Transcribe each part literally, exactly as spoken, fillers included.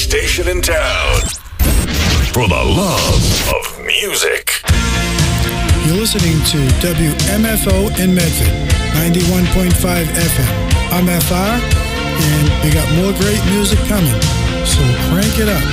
station in town. For the love of music. You're listening to W M F O in Medford, ninety-one point five F M. I'm F R, and we got more great music coming, so crank it up.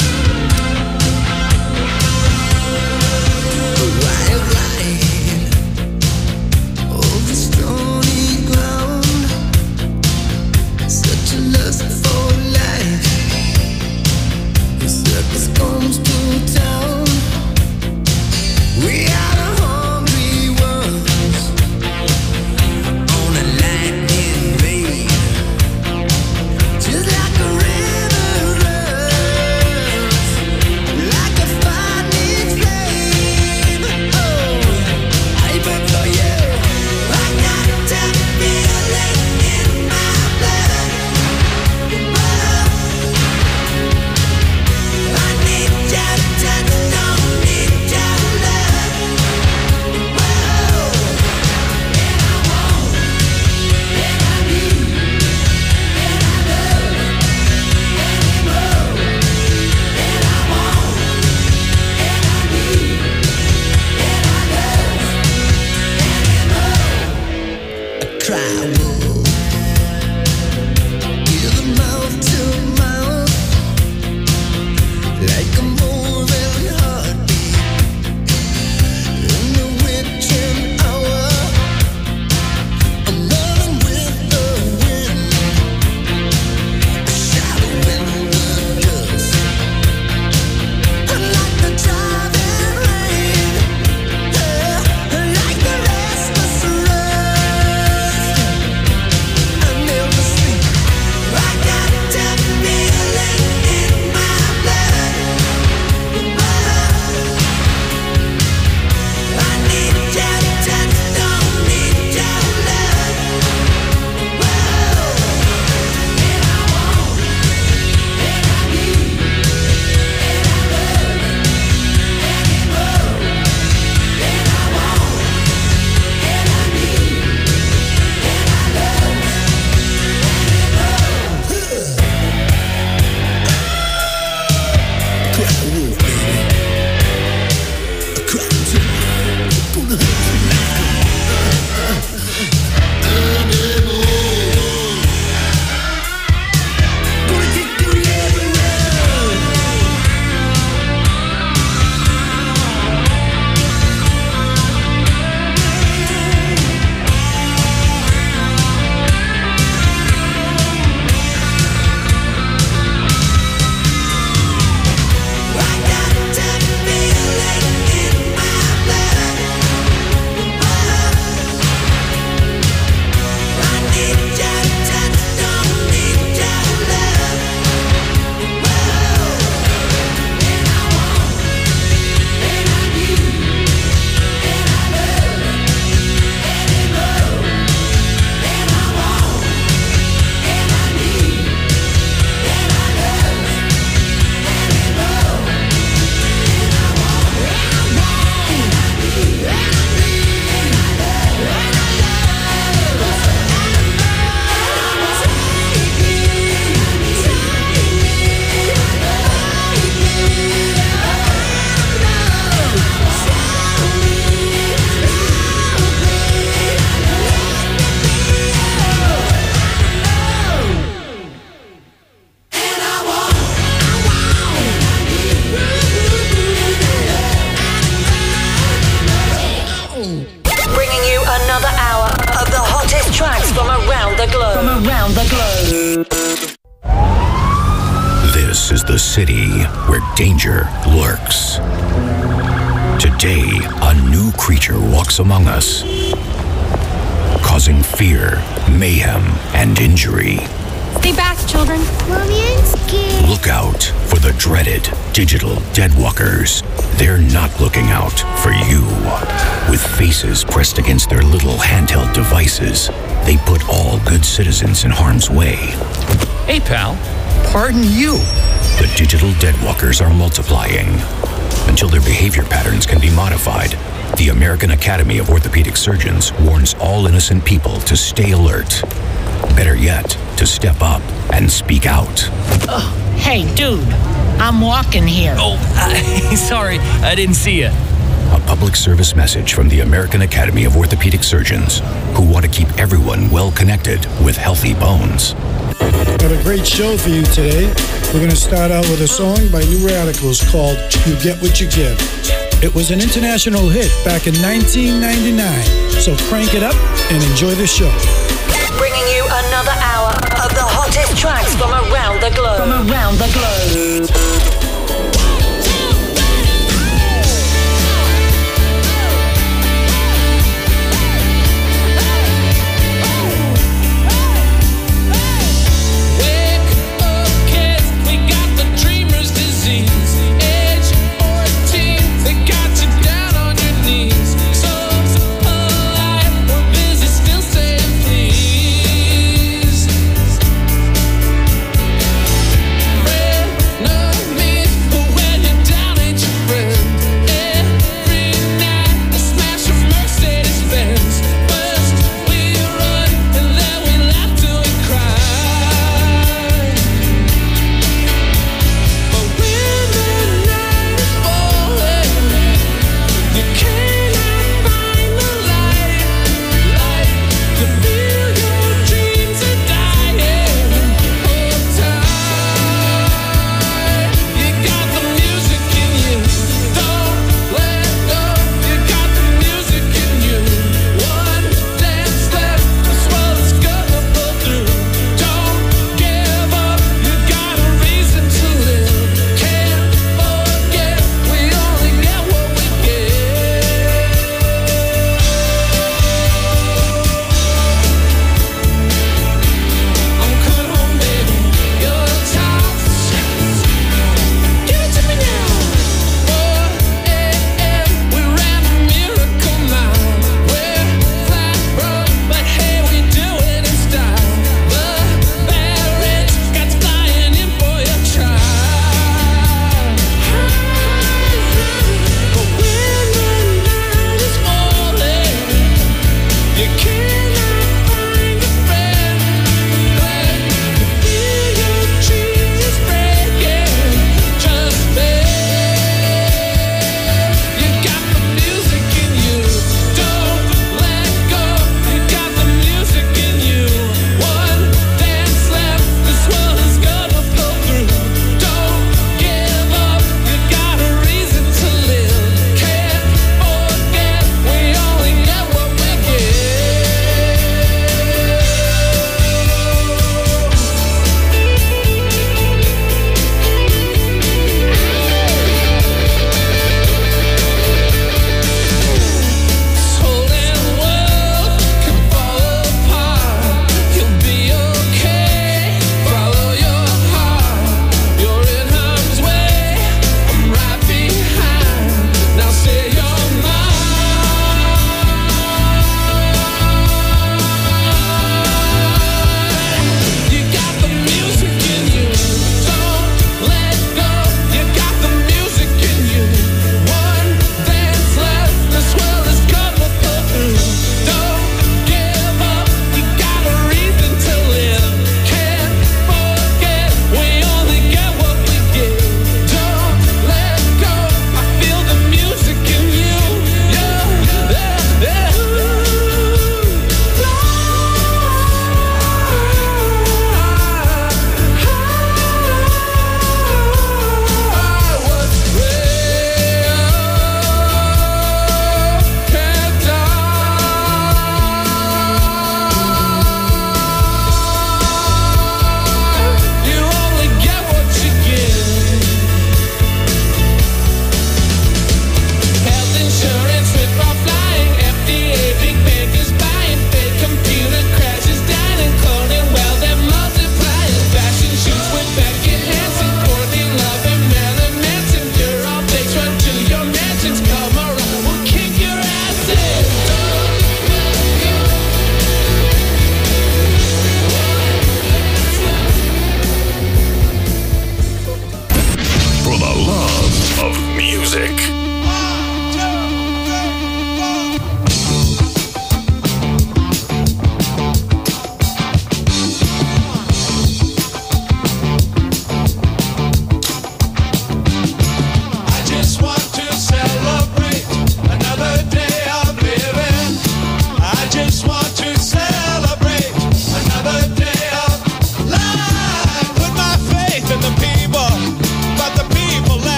City where danger lurks. Today, a new creature walks among us, causing fear, mayhem, and injury. Stay back, children. Mommy, I'm scared. Look out for the dreaded digital deadwalkers. They're not looking out for you. With faces pressed against their little handheld devices, they put all good citizens in harm's way. Hey, pal. Pardon you. The digital deadwalkers are multiplying. Until their behavior patterns can be modified, the American Academy of Orthopedic Surgeons warns all innocent people to stay alert. Better yet, to step up and speak out. Uh, Hey, dude, I'm walking here. Oh, uh, sorry, I didn't see you. A public service message from the American Academy of Orthopedic Surgeons, who want to keep everyone well connected with healthy bones. Got a great show for you today. We're going to start out with a song by New Radicals called You Get What You Give. It was an international hit back in nineteen ninety-nine. So crank it up and enjoy the show. Bringing you another hour of the hottest tracks from around the globe. From around the globe. Me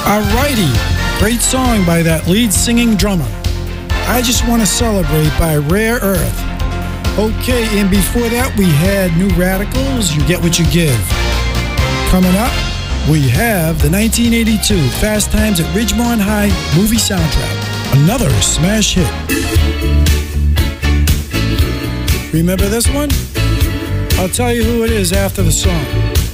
Alrighty, great song by that lead singing drummer. I Just Want to Celebrate by Rare Earth. Okay, and before that we had New Radicals, You Get What You Give. Coming up, we have the nineteen eighty-two Fast Times at Ridgemont High movie soundtrack. Another smash hit. Remember this one? I'll tell you who it is after the song.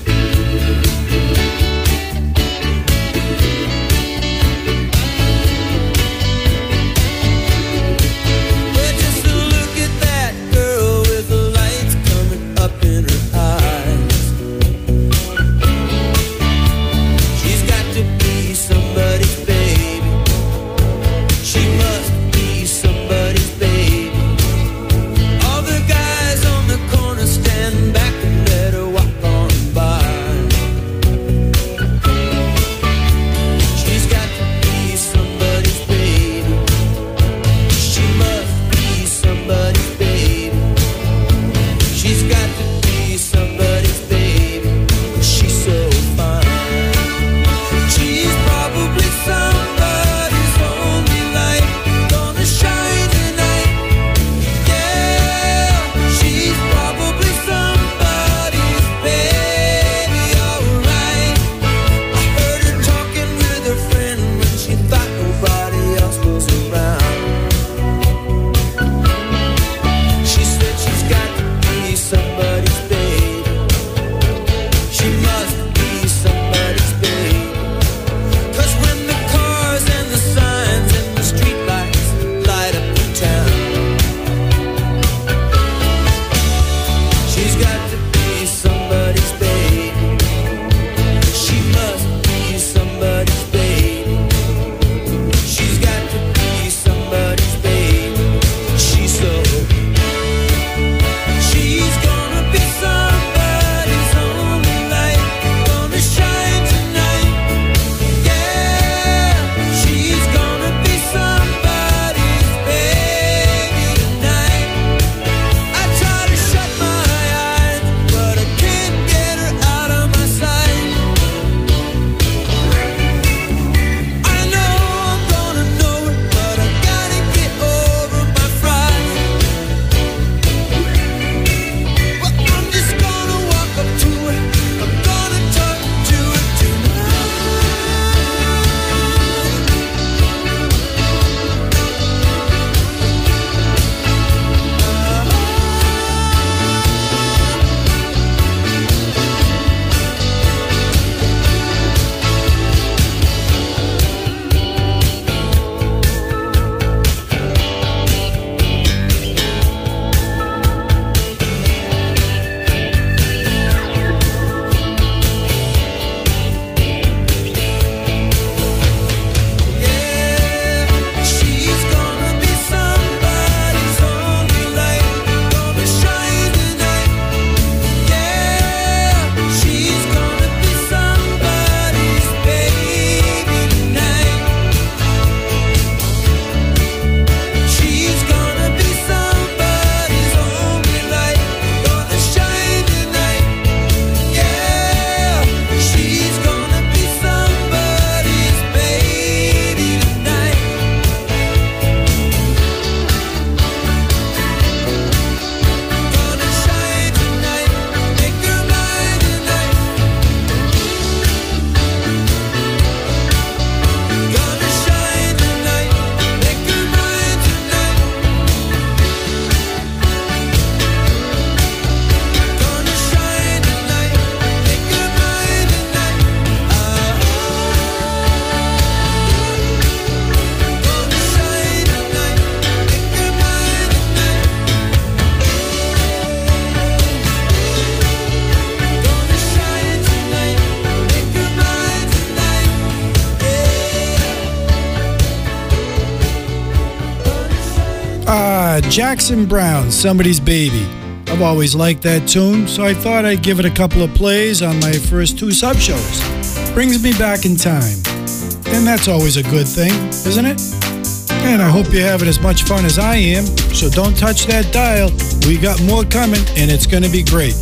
Jackson Browne, Somebody's Baby. I've always liked that tune, so I thought I'd give it a couple of plays on my first two sub-shows. Brings me back in time. And that's always a good thing, isn't it? And I hope you're having as much fun as I am, so don't touch that dial. We got more coming, and it's going to be great.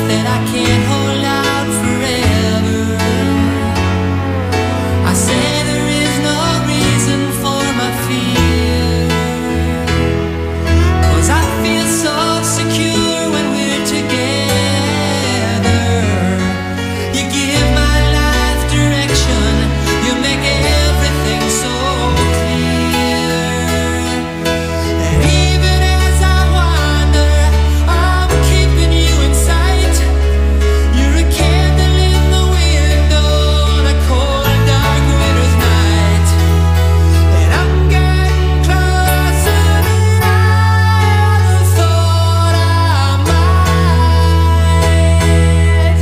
that I can't hold out forever. I say there is no reason for my fear, 'cause I feel so secure when we're together. You give my life direction, you make everything so clear. And even as I wander, I'm keeping you in sight. You're a candle in the window on a cold and dark winter's night. And I'm getting closer than I ever thought I might.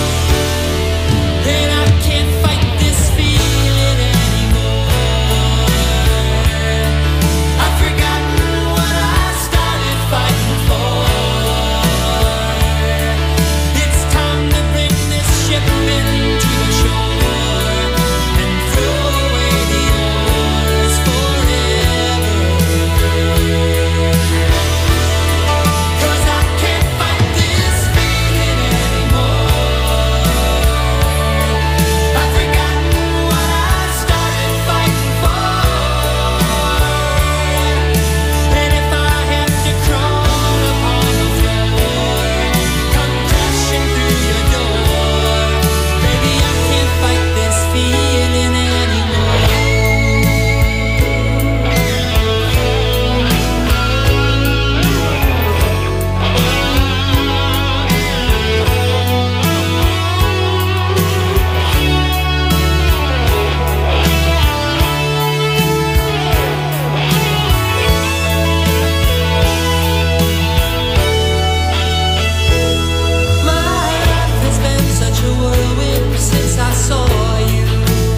And I can't fight this feeling anymore. I've forgotten what I started fighting for. It's time to bring this ship into the shore and throw away the oars forever. 'Cause I can't fight this feeling anymore. I've forgotten what I started fighting for. And if I have to crawl upon the floor, come crashing through your door, baby, I can't fight this feeling anymore. My life has been such a whirlwind since I saw you.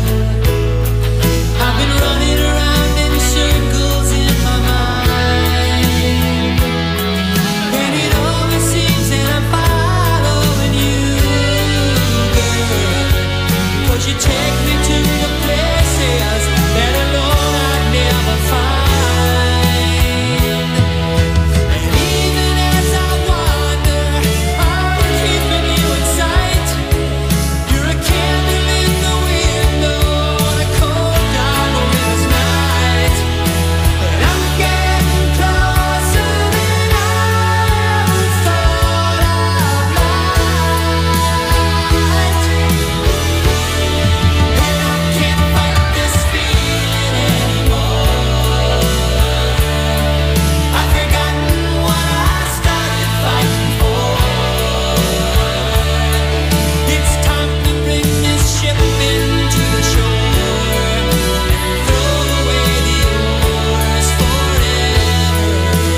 I've been running around in circles in my mind, and it always seems that I'm following you, girl. 'Cause you take me to the places that alone I'd never find. And even as I wander, I'm keeping you in sight. You're a candle in the window on a cold, dark winter's night. And I'm getting closer than I ever thought I might. And I can't fight this feeling anymore. I've forgotten what I started fighting for. It's time to bring this ship into the shore and throw away the oars forever.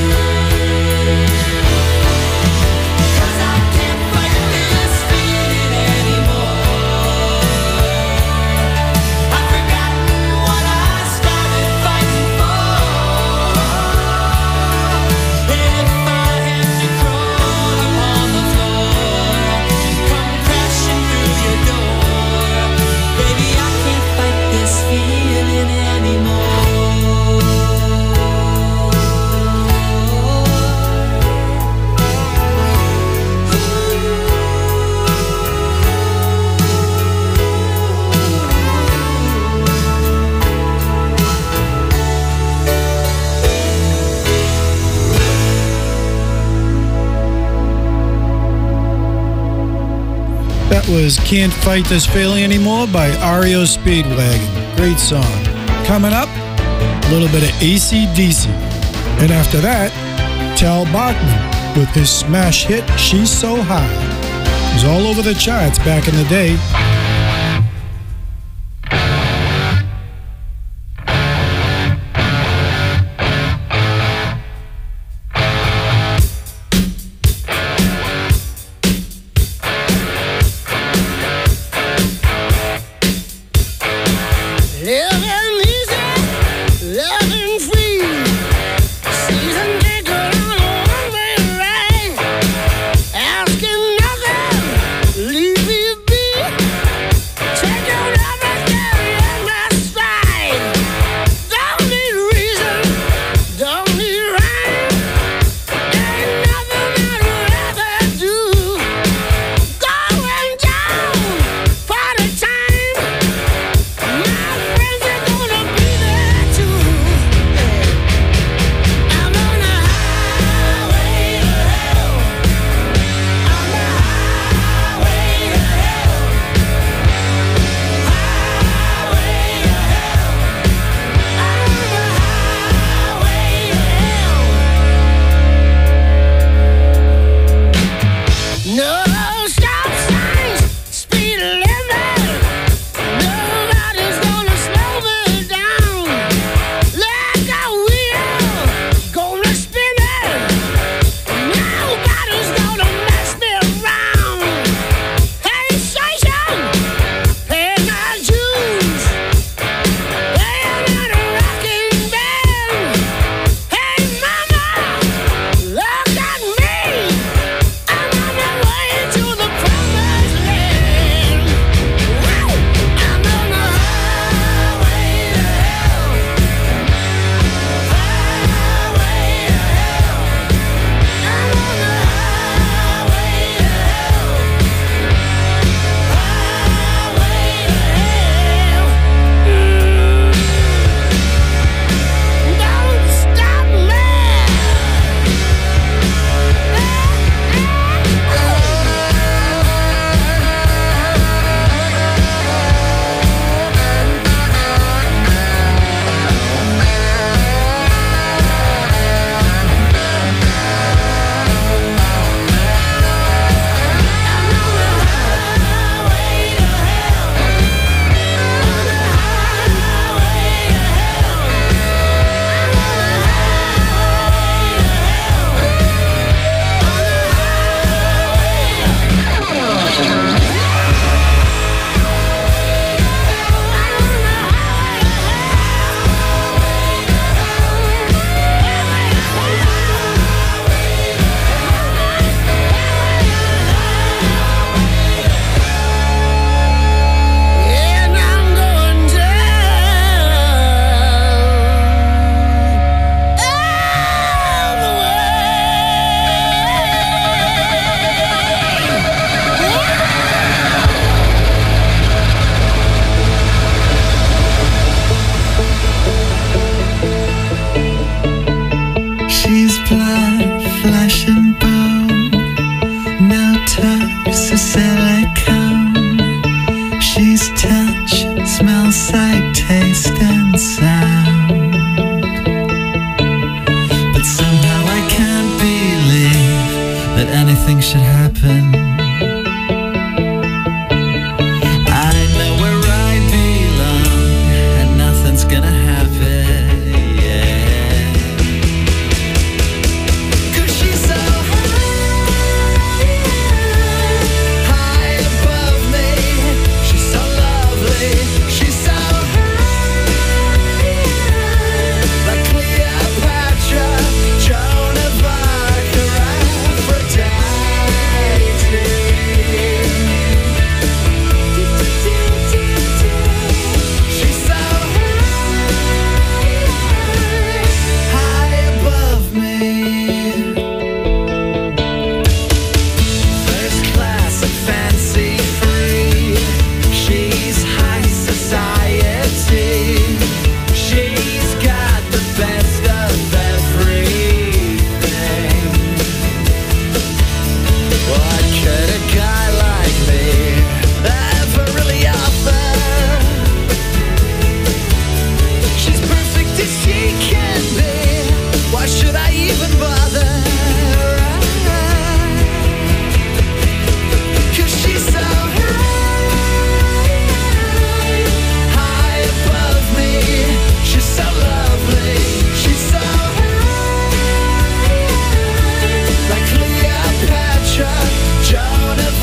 'Cause I can't fight this feeling anymore. I've forgotten what I started fighting for. And if I have to crawl upon the floor, come crashing through your door, baby, I can't fight this feeling anymore. That was Can't Fight This Feeling Anymore by R E O Speedwagon. Great song. Coming up, a little bit of A C D C. And after that, Tal Bachman with his smash hit, She's So High. It was all over the charts back in the day. Living easy, living free. Season ticket on a one-way ride. Asking nothing, leave me be. talks of silicone. She's touch, smell, sight, taste, and sound. But somehow I can't believe that anything should happen. I know where I belong, and nothing's gonna happen, yeah. 'Cause she's so high, high above me. She's so lovely, she's so high, like Cleopatra, Joan of Arc, or Aphrodite. She's so high, high above me. First class and fancy free. She's high society. She's got the best of everything. What could a guy like me ever really offer? She's perfect as she can be. Why should I even bother? 'Cause she's so high, high above me. She's so lovely, she's so high, like Cleopatra, Joan of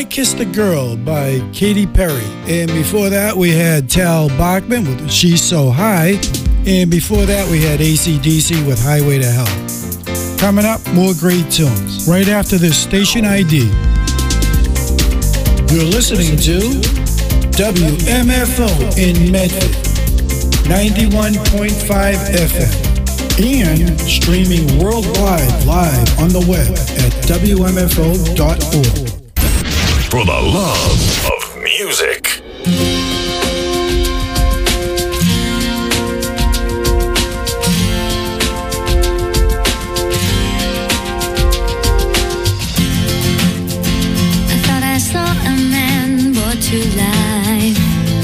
I Kissed a Girl by Katy Perry. And before that, we had Tal Bachman with She's So High. And before that, we had A C D C with Highway to Hell. Coming up, more great tunes. Right after this station I D. You're listening to W M F O in Medford, ninety-one point five F M. And streaming worldwide live on the web at W M F O dot org. For the love of music. I thought I saw a man brought to life.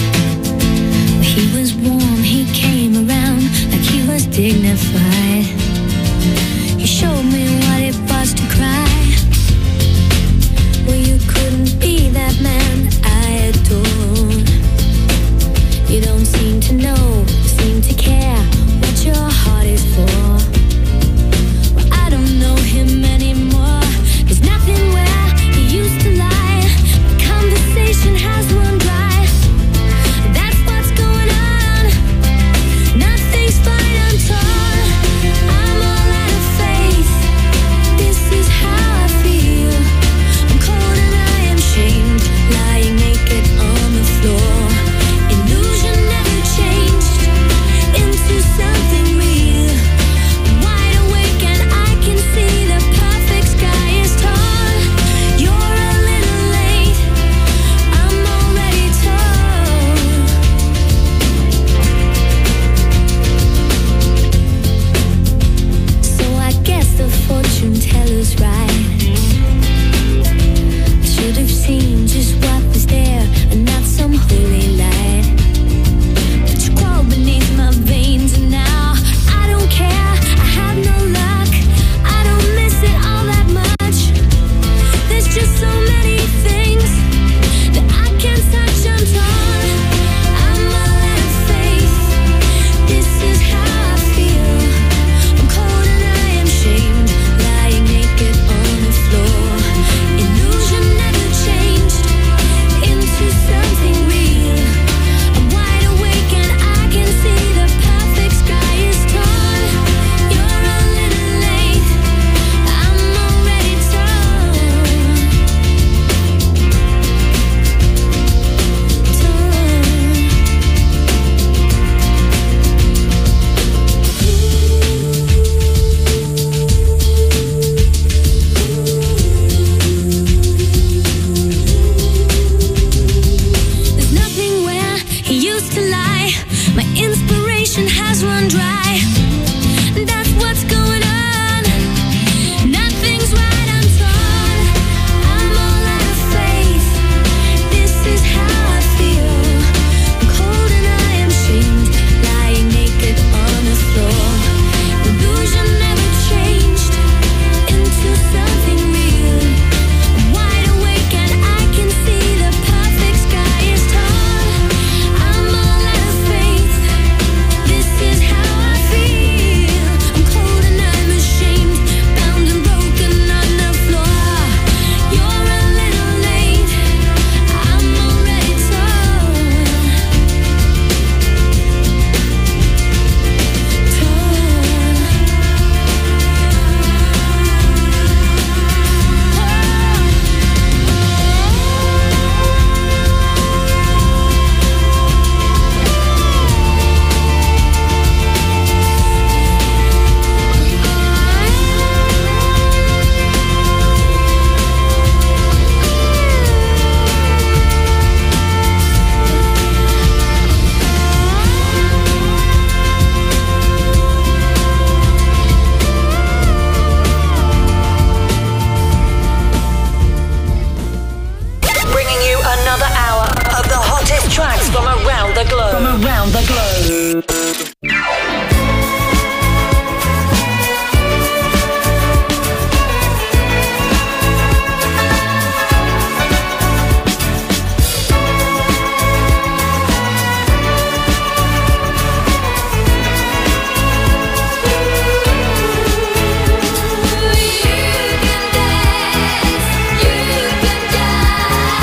He was warm, he came around like he was dignified. He showed me what it was to cry. Well, you couldn't be that man I adored. You don't seem to know, seem to care what your heart is for. Well, I don't know him anymore. There's nothing where he used to lie. The conversation has run dry. That's what's going on. Nothing's fine, I'm torn. I'm all out of faith. This is how I feel. I'm cold and I am shamed, lying naked on the floor. Illusion never changed into something real. I'm wide awake and I can see the perfect sky is torn. You're a little late, I'm already torn. So I guess the fortune teller's right. I should have seen just what was there and not some holy light. But you crawl beneath my veins and now I don't care. I have no luck. I don't miss it all that much. There's just so many things that I can't touch. I'm torn. I'm all out of faith. This is how I feel. I'm cold and I am shamed, lying naked on the floor. Illusion never changed into something real. I'm wide awake and I can see the perfect sky is torn. You're a little late, I'm already torn. There's nothing where he used to lie. My inspiration has run dry. That's what's going on. Nothing's right, I'm torn. I'm all out of faith. This is how I feel. I'm cold and I am shamed, lying naked on the floor. Illusion never changed into something real. I'm wide awake and I can see the perfect sky is torn. I'm all out of faith. This is how I feel. I'm cold and I'm ashamed, bound and broken on the floor. You're a little late, I'm already torn. Bringing you another hour of the hottest tracks from around the globe. From around the globe. You can dance, you can die.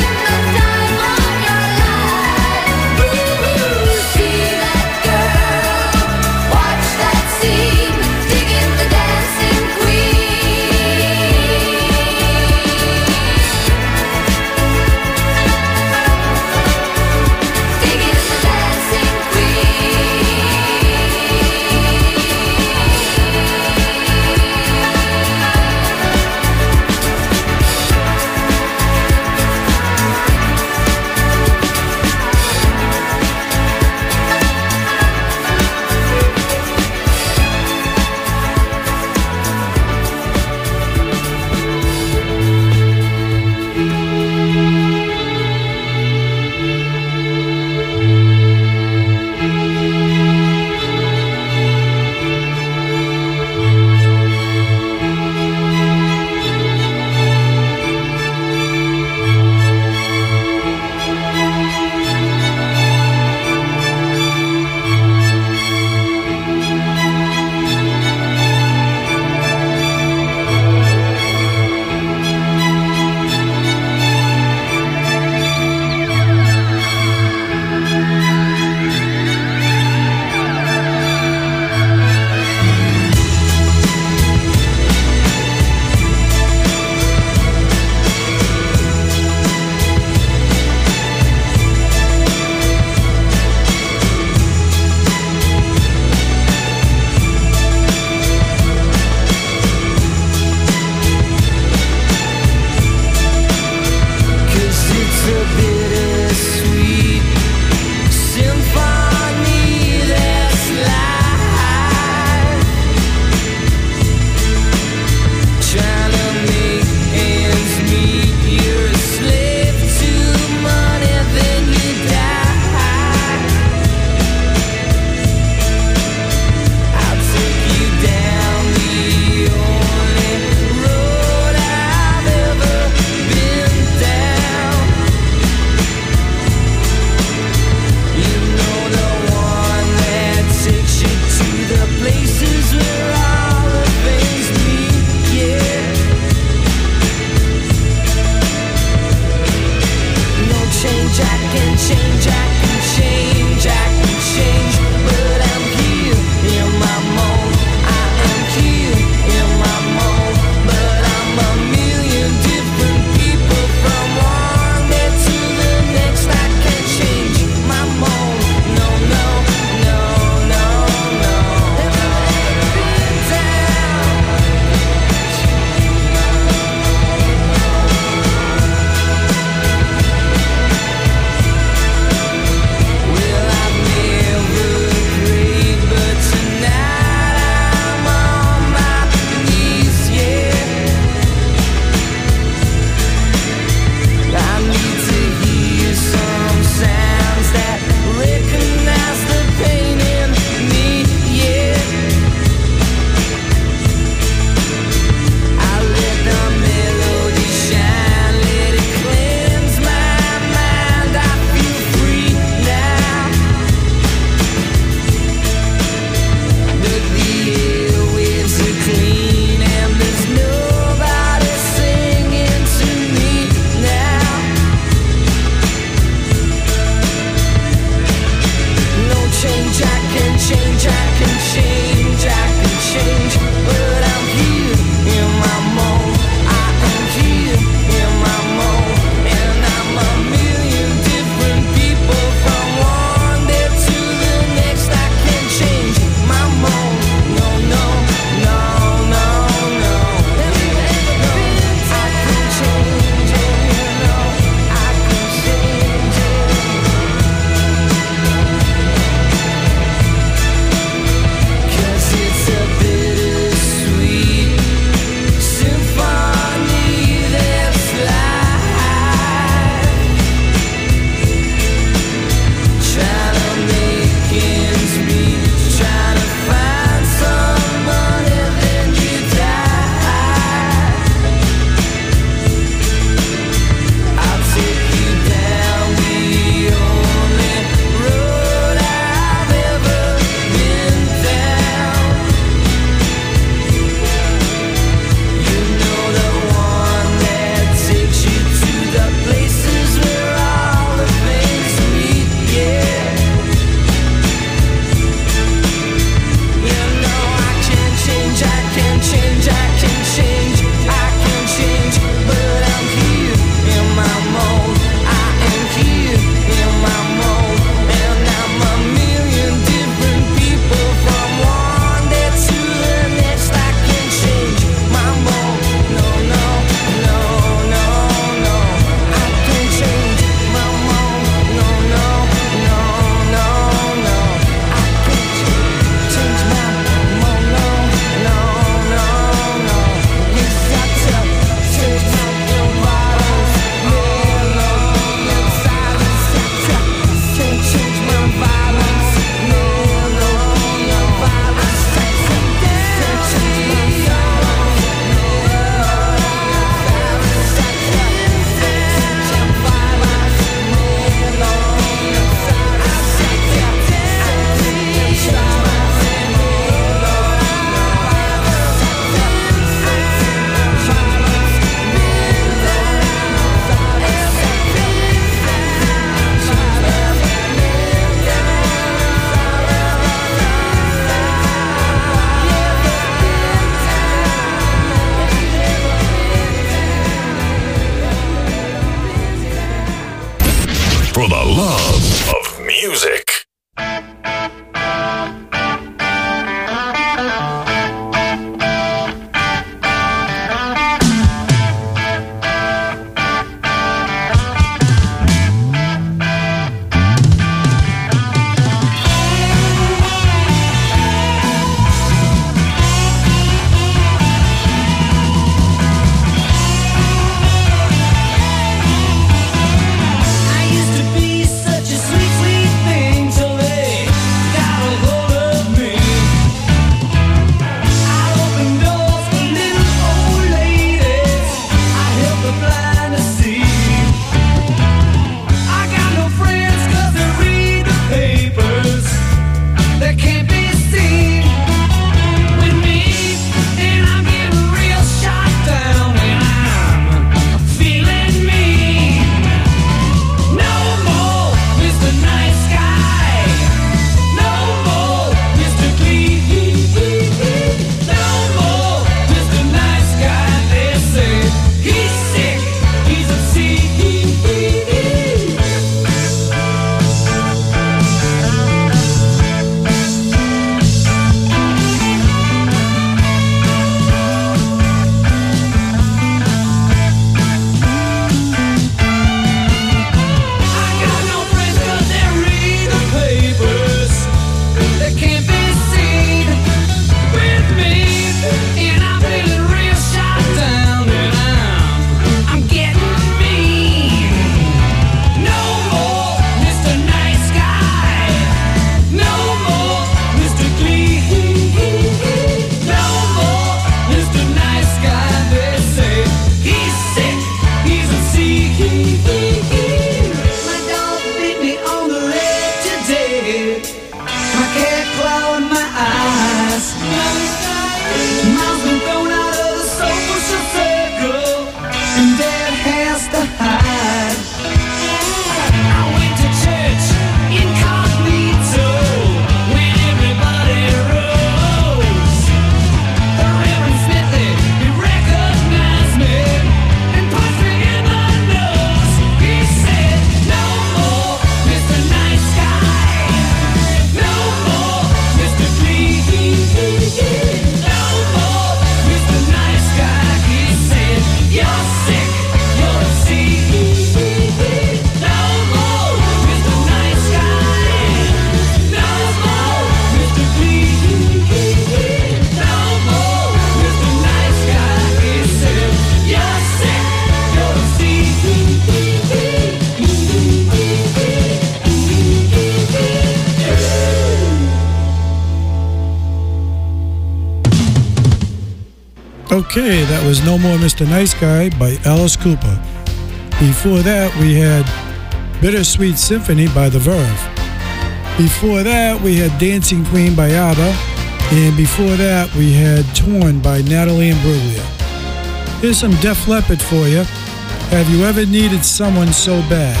Okay, that was No More Mister Nice Guy by Alice Cooper. Before that, we had Bittersweet Symphony by The Verve. Before that, we had Dancing Queen by ABBA. And before that, we had Torn by Natalie Imbruglia. Here's some Def Leppard for you. Have you ever needed someone so bad?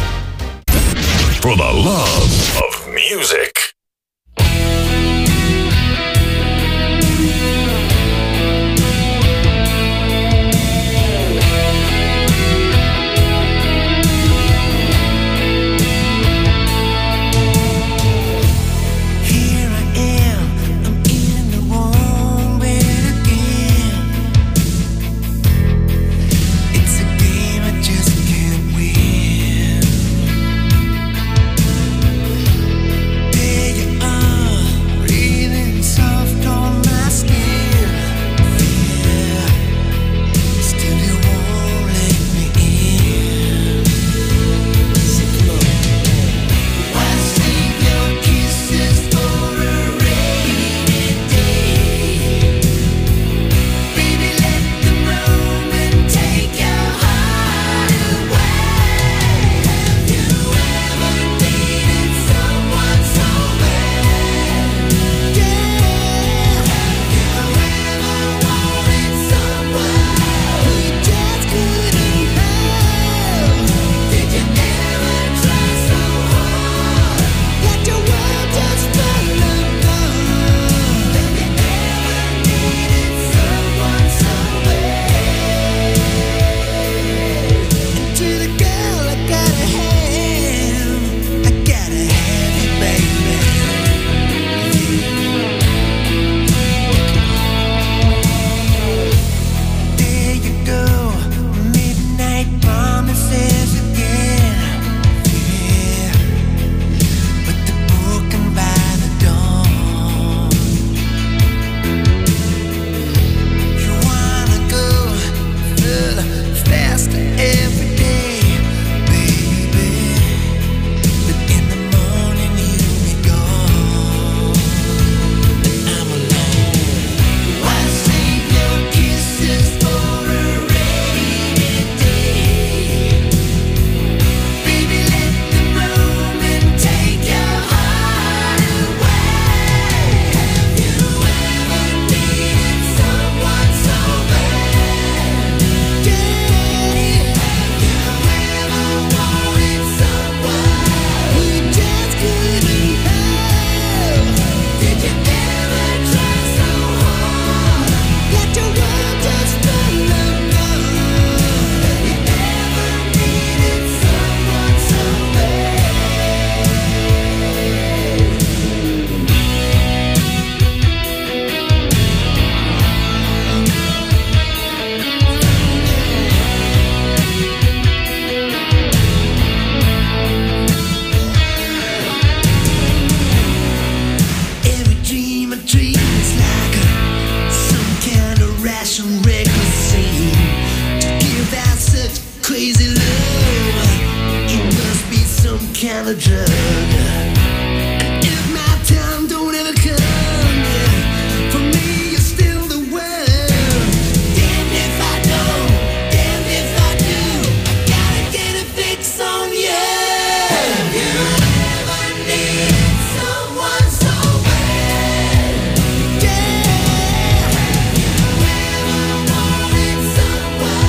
For the love of music.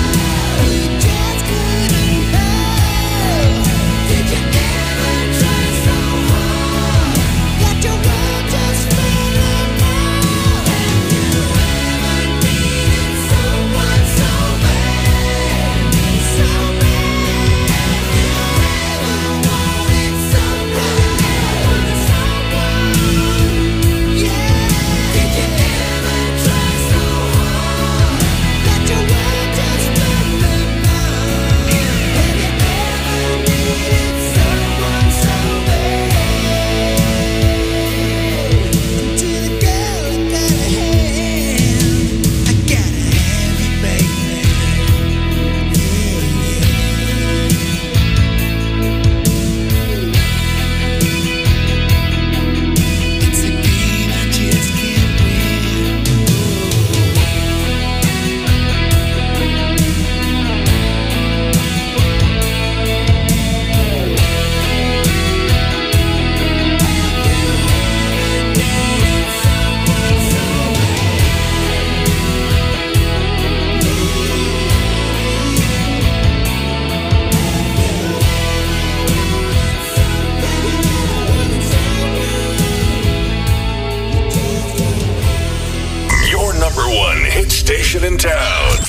Did you ever try station in town.